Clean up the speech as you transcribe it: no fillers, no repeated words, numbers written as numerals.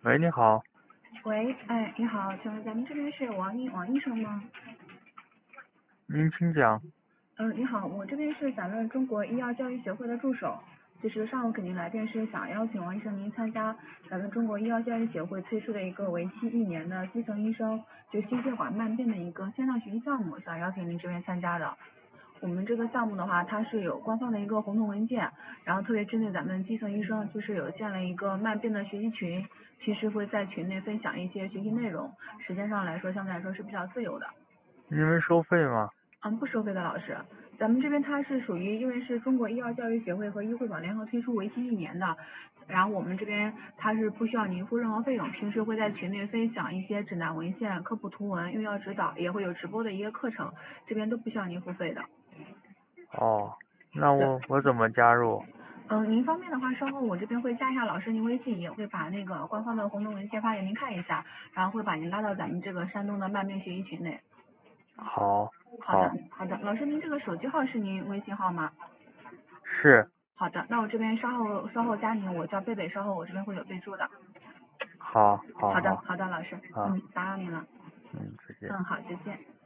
喂，你好， 喂，哎，你好，请问咱们这边是王医生吗？ 您请讲。 你好，我这边是咱们中国医药教育协会的助手，就是上午给您来电是想邀请王医生您参加咱们中国医药教育协会推出的一个为期1年的基层医生就心血管慢病的一个线上学习项目，想邀请您这边参加的。我们这个项目的话，它是有官方的一个红头文件，然后特别针对咱们基层医生，就是有建了一个慢病的学习群，平时会在群内分享一些学习内容，时间上来说相对来说是比较自由的。 你们收费吗？ 不收费的老师，咱们这边它是属于因为是中国医药教育协会和医会网联合推出为期1年的，然后我们这边它是不需要您付任何费用，平时会在群内分享一些指南文献、科普图文、用药指导，也会有直播的一个课程，这边都不需要您付费的。 哦，那对， 我怎么加入？ 您方便的话，稍后我这边会加一下老师您微信，也会把那个官方的红头文件发给您看一下，然后会把您拉到咱们这个山东的慢病学习群内。 好， 好的， 好， 好的，老师您这个手机号是您微信号吗？ 是， 好的，那我这边稍后加您，我叫贝贝，稍后我这边会有备注的。 好，好， 好的， 好， 好的，老师， 好， 打扰您了。 再见。 好，再见。